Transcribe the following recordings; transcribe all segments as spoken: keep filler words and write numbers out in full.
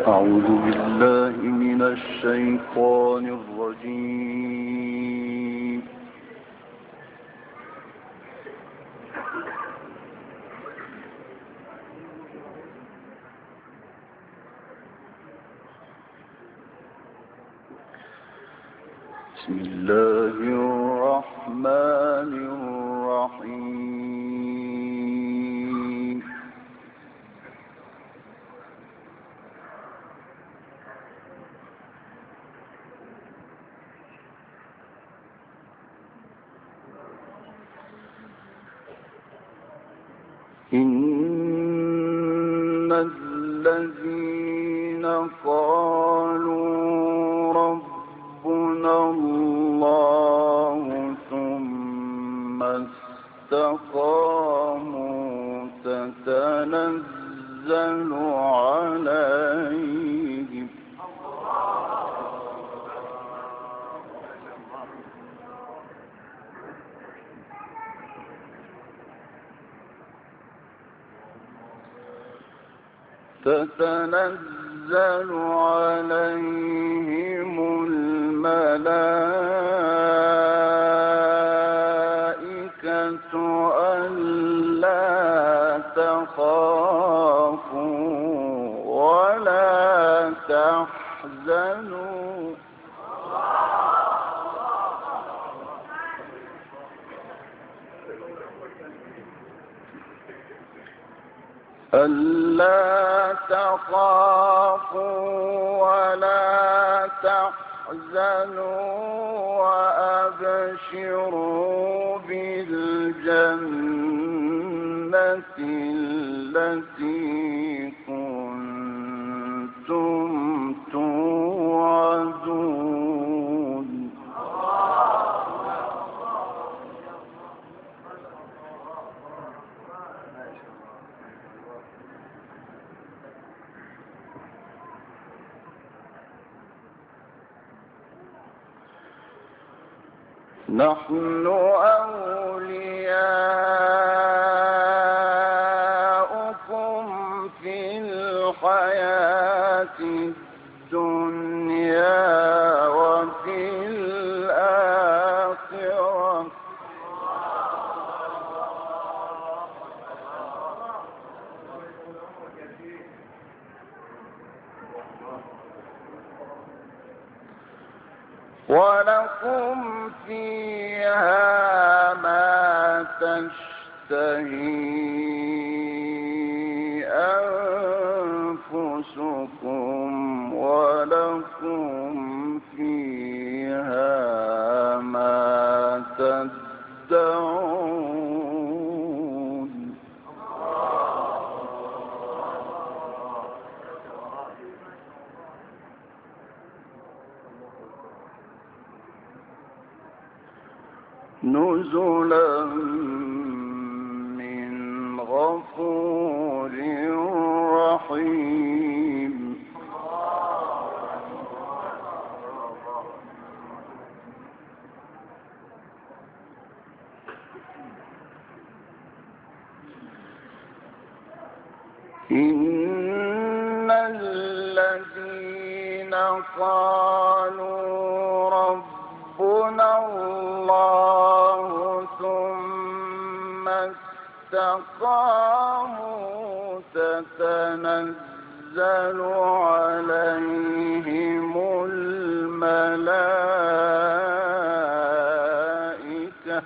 أعوذ بالله من الشيطان الرجيم. بسم الله الرحمن الرحيم. إن الذين قالوا ربنا الله ثم استقاموا تتنزل عليهم تتنزل عليهم الملائكة ألا تخافوا ولا تحزنوا ألا تخافوا ولا تحزنوا وأبشروا بالجنة التي كنتم توعدون. نحن أولياؤكم في الحياة الدنيا وفي الآخرة ولكم فيها ما تشتهي أنفسكم ولكم فيها ما تدعون. نزلا من غفور رحيم. إن الذين قالوا ربنا الله ثم استقاموا تتنزل عليهم الملائكة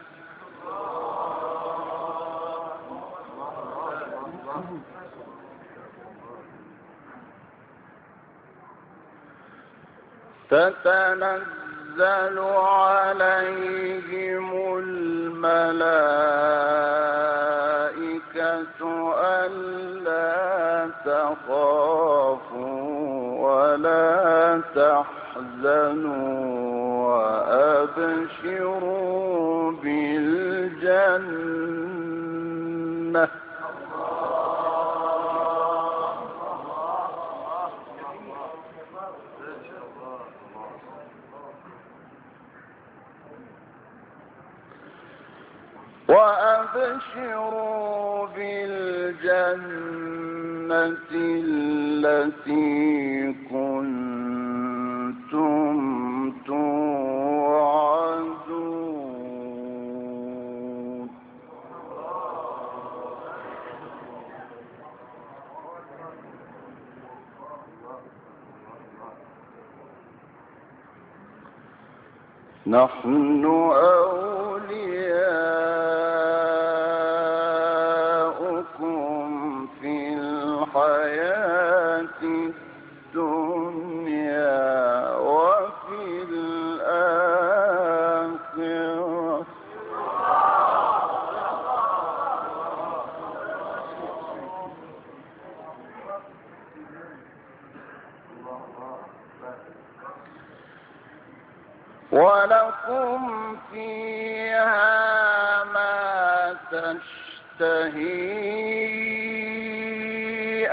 تتنزل عليهم الملائكة ألا تخافوا ولا تحزنوا وأبشروا بالجنة وأبشروا بالجنة التي كنتم توعدون نحن أولياؤكم في الحياة الدنيا وفي الآخرة ولكم فيها ما تشتهي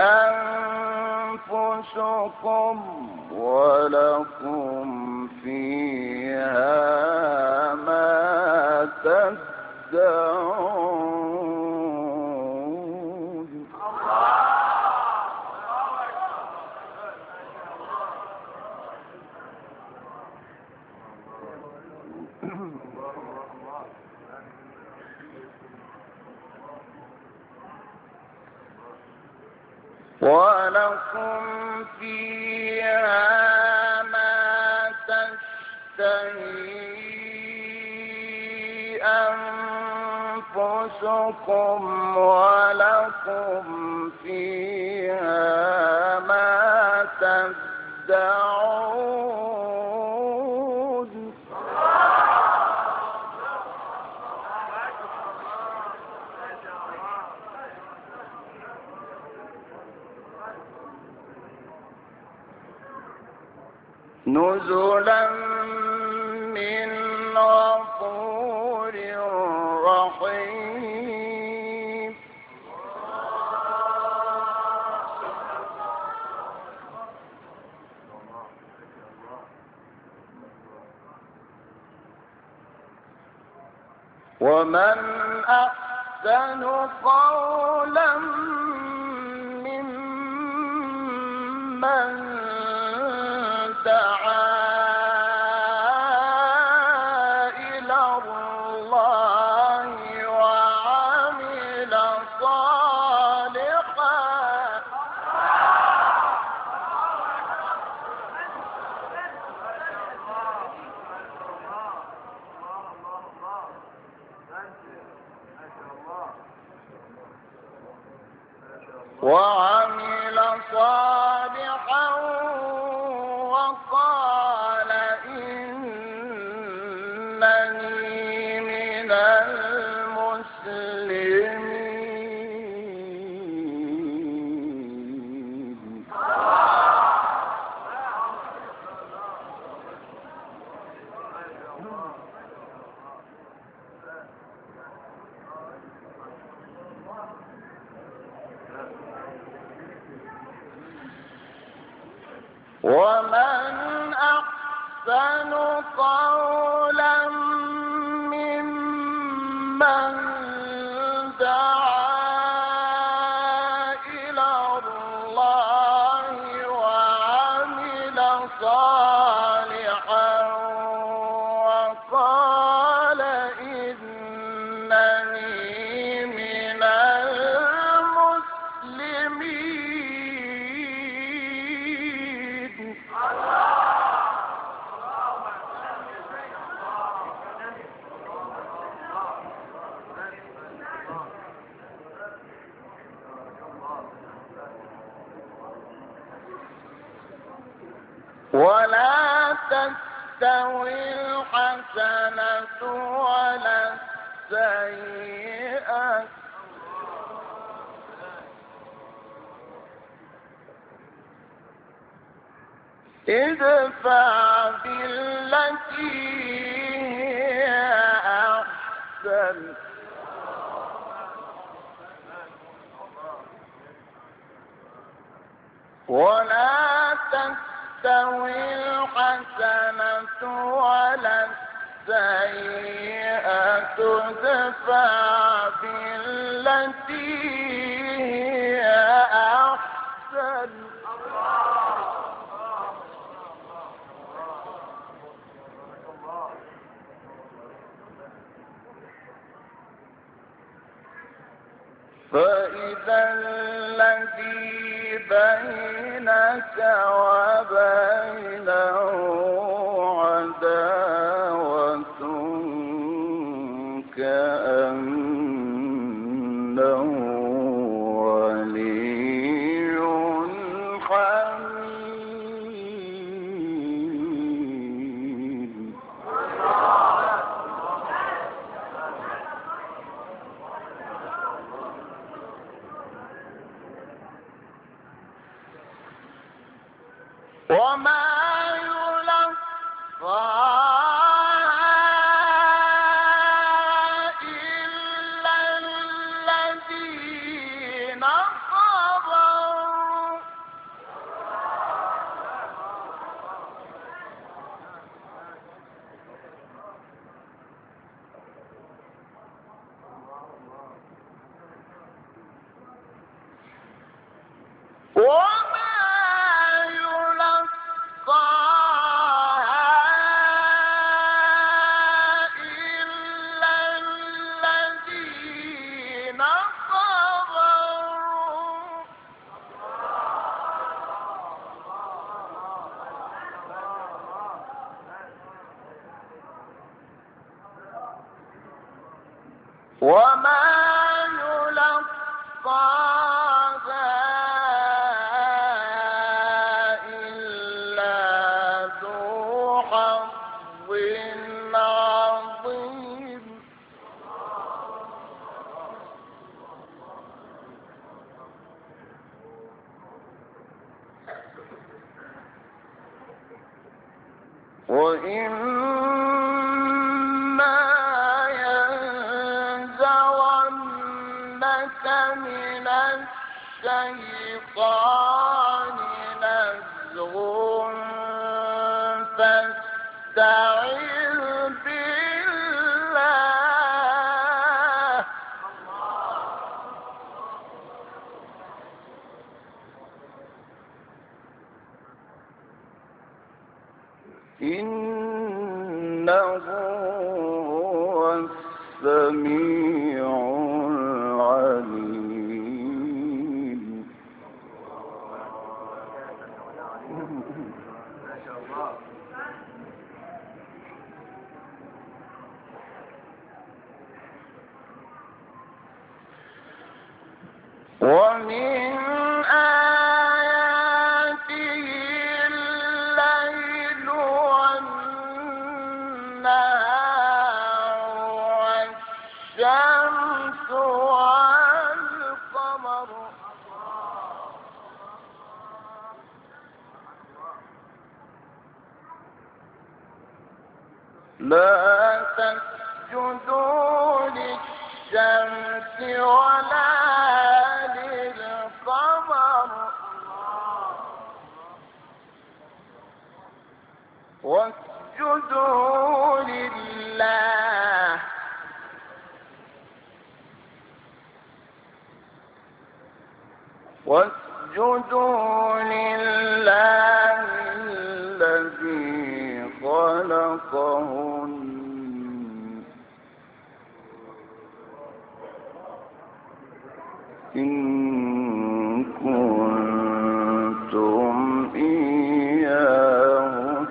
أنفسكم ولكم فيها ما تدعون ولكم فيها ما تشتهي أنفسكم ولكم فيها ما تدعون نزلا من غفور رحيم ومن أحسن قولا ممن دعا إلى الله وعمل صالحا وعمل صالحا وقال إنني من المسلمين ومن أحسن قولا ممن دعا إلى الله وعمل صالحا وقال إنني من المسلمين ولا تستوي الحسنة ولا السيئة ادفع بالتي هي أحسن ولا تستوي الحسنة ولا السيئة ادفع بالتي هي أحسن أبدا. فإذا الذي بينك وبينه عداوة كأنه ولي حميم. وما يلقاها إلا الذين صبروا. وما يلقاها إلا الذين صبروا. وما يلقاها إلا ذو حظ عظيم. وإما ينزغنك من الشيطان نزغ فاستعذ بالله. إنه هو السميع العليم. ومن آياته الليل والنهار والشمس والقمر. لا تسجدوا للشمس ولا للقمر واسجدوا لله. واسجدوا لله الذي خلقهن إن كنتم إياه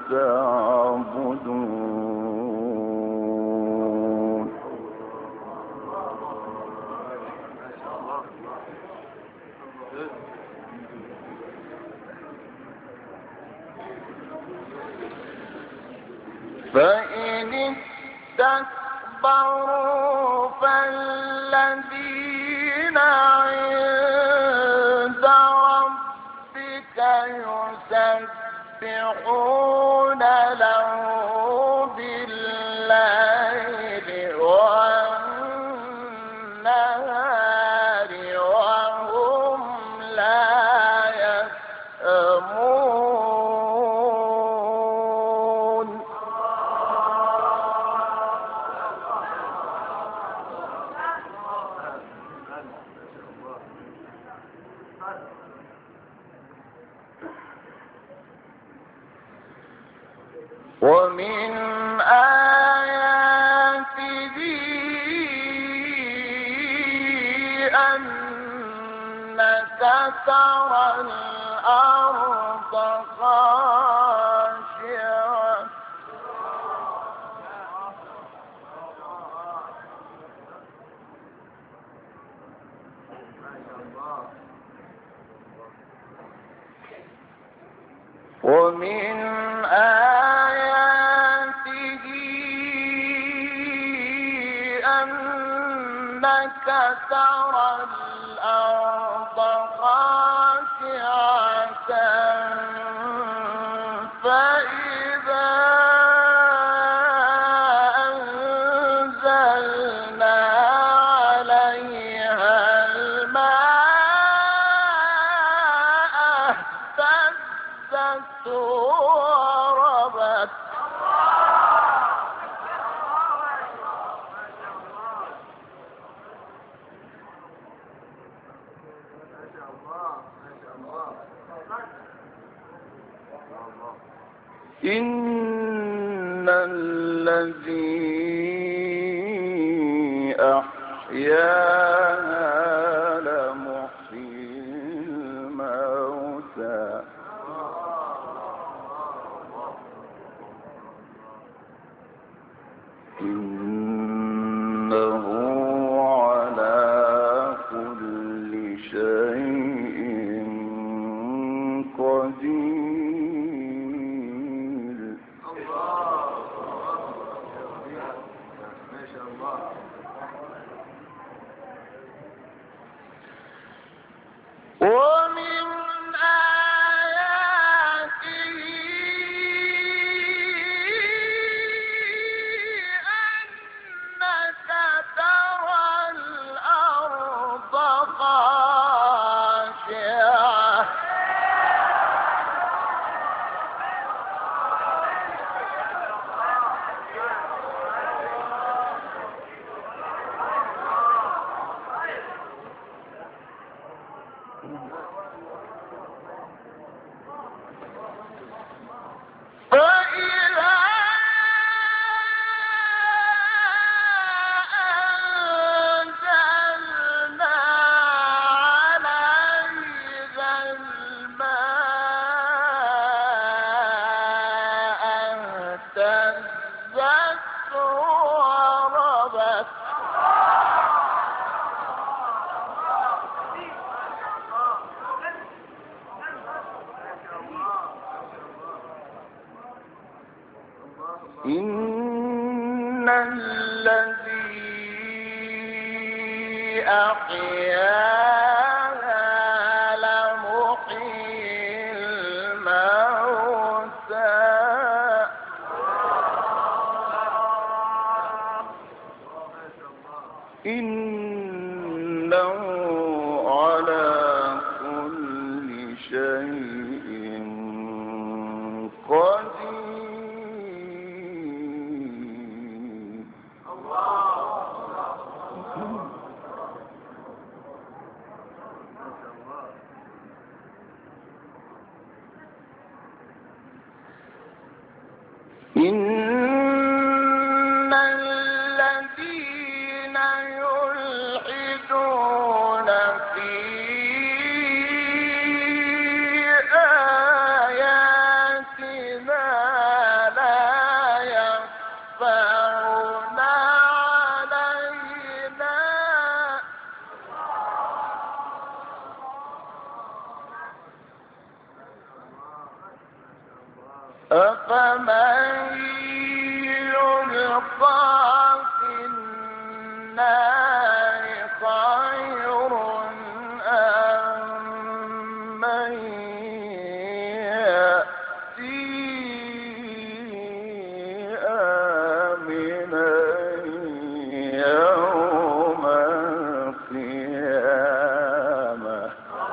تعبدون. فإن استكبروا فالذين عند ربك يسبحون له بالليل والنهار وهم لا يسأمون. ومن آياته أنك ترى الأرض خاشعة ومن آياته أنك ترى الأرض خاشعة فإذا أنزلنا عليها الماء اهتزت وربت إن الذي أحياها لمحيي الموتى إنه على كل شيء قدير ومن آياته أنك ترى الأرض خاشعة فإذا أنزلنا عليها الماء اهتزت وربت إن الذي أحياها لمحيي الموتى إنه على كل شيء قدير إن الذين يلحدون في آياتنا لا يخفون علينا أفمن يلقى في النار خير أم من يأتي آمنا يوم القيامة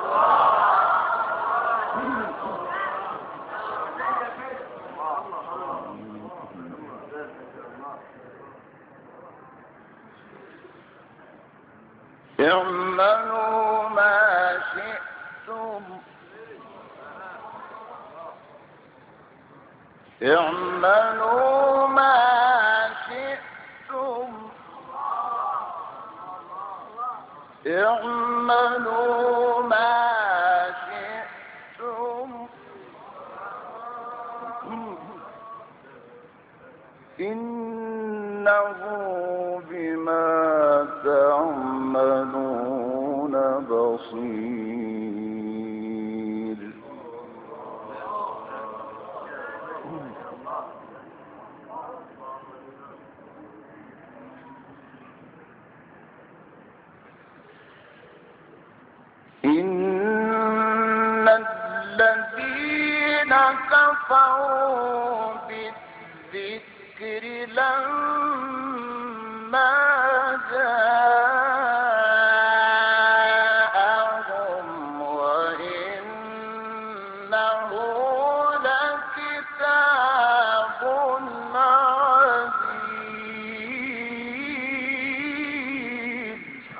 اعملوا ما شئتم اعملوا ما شئتم اعملوا ما شئتم إنه بما تعملون بصير. إن الذين كفروا بالذكر لما جاءهم وإنه لكتاب عزيز.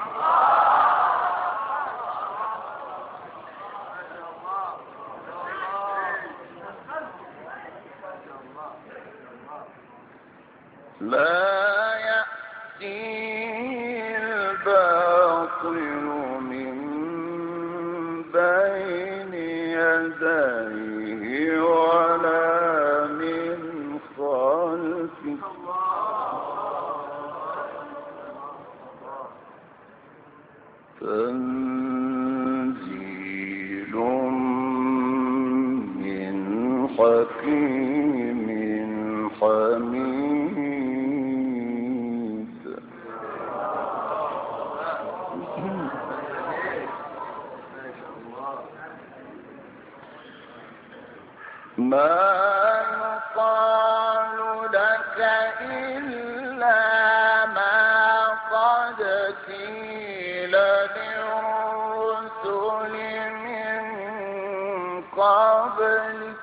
لا يأتيه الباطل من بين يديه ولا من خلفه تنزيل من حكيم حميد. ما يقال لك إلا ما قد قيل للرسل من قبلك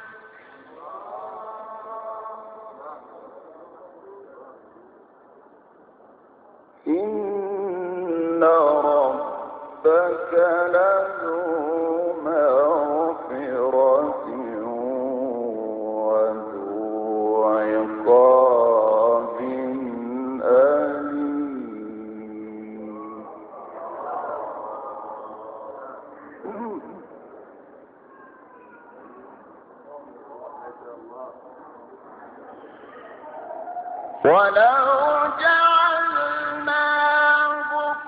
إن ربك لذو مغفرة وذو عقاب أليم. ولو جعلناه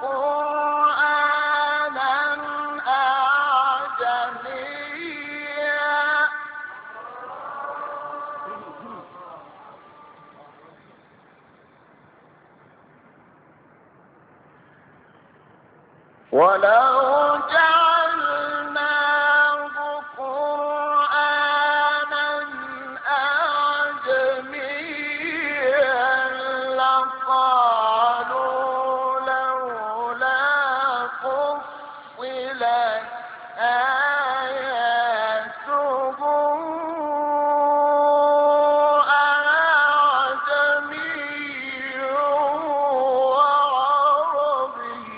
قرآنا أعجميا ولو جعلناه قرآنا أعجميا لقالوا لولا فصلت آياته أعجمي وعربي.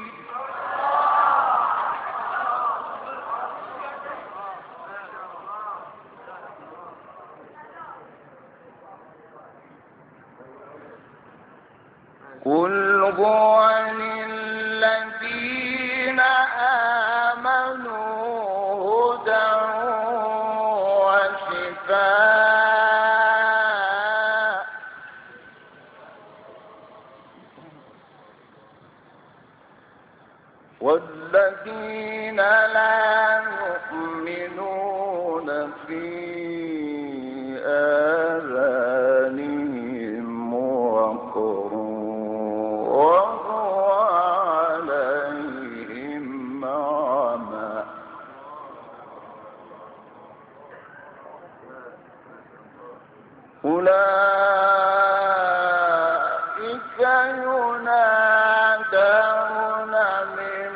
قل هو للذين آمنوا هدى وشفاء والذين لا يؤمنون في آذانهم وقر وهو عليهم عمى أولئك ينادون من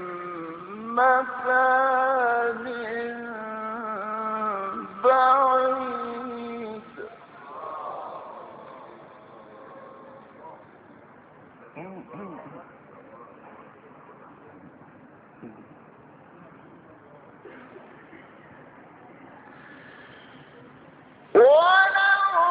مكان بعيد. ولو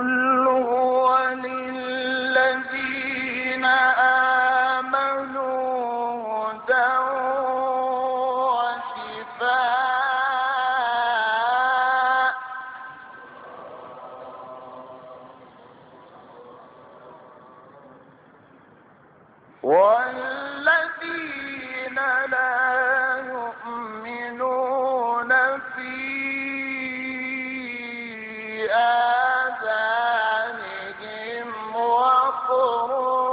قل هو للذين آمنوا هدى وشفاء والذين لا يؤمنون في آذانهم وقر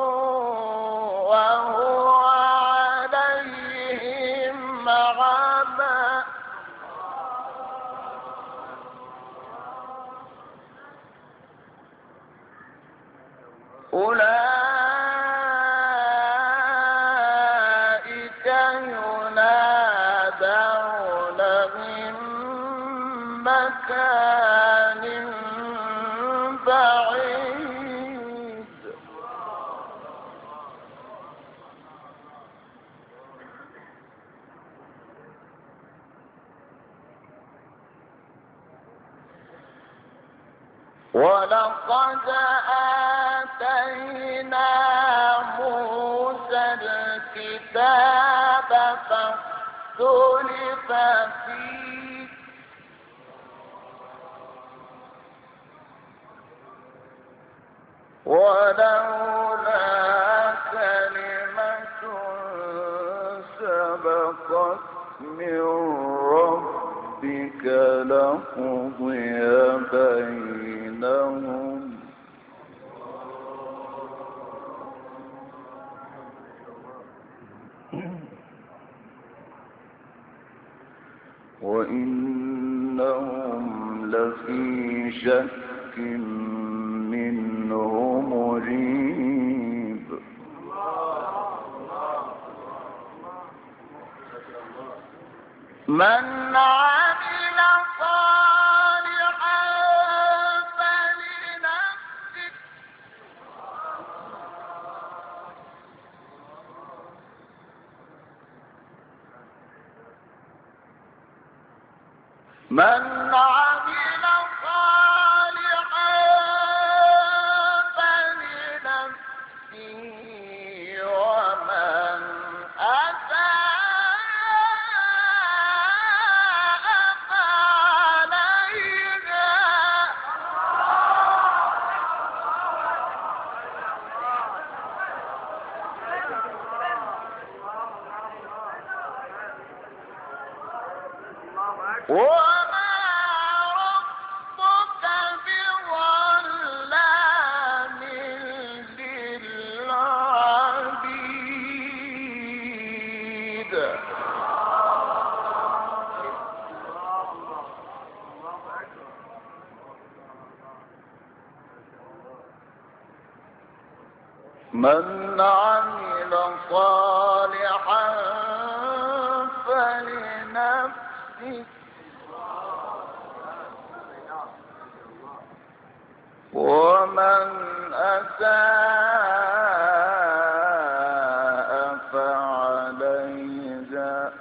وهو عليهم عمى أولئك ينادون من مكان بعيد ولقد آتينا موسى الكتاب فاختلف فيه ولولا كلمة سبقت من ربك لقضي بينهم وإنهم لفي شك منه مريب من عمل صالحا فلنفسه من عمل صالحا فلنفسه ومن أساء فعليها وما ربك بظلام للعبيد من عمل صالحا فلنفسه ومن أساء فعليها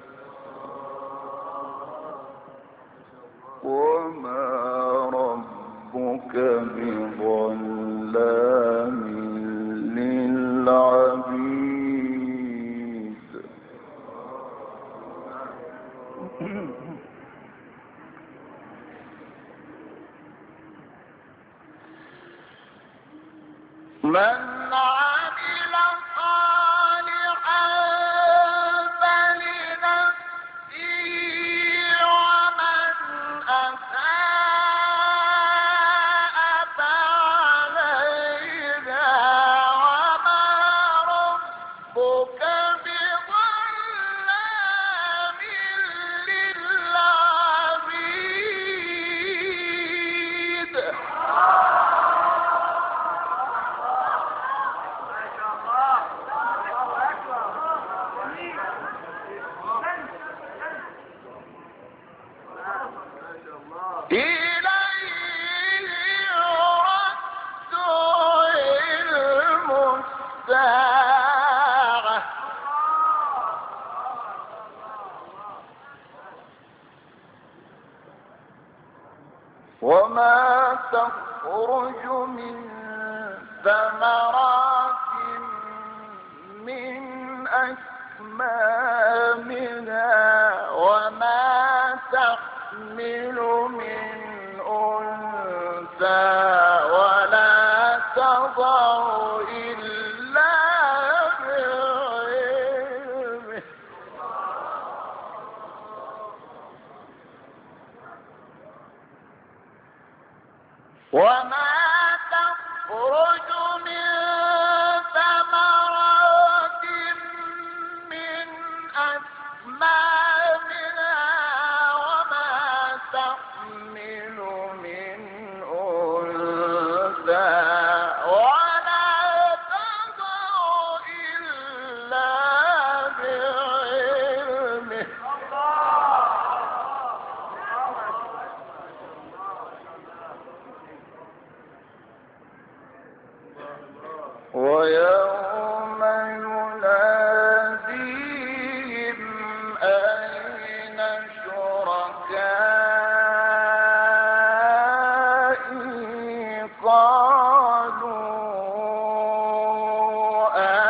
وما ربك بظلام للعبيد من عمل صالحا فلنفسه ومن أساء فعليها وما ربك بظلام للعبيد إليه يرد علم الساعة وما تخفى تخرج من ثمرات من أكمامها وما تحمل من أنثى ولا تضع إلا بعلمه وما تخرج من ثمرات من أكمامها وما تحمل من أنثى ولا تضع إلا بعلمه ويوم يناديهم أين شركائي قالوا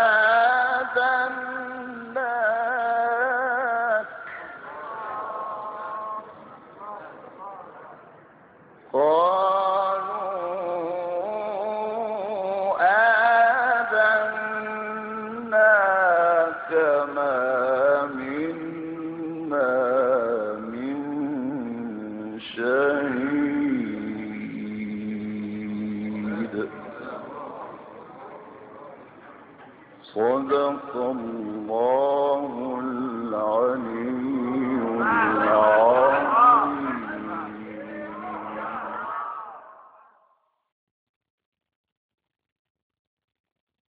آذناك قالوا آذناك ما منا من شهيد صدق الله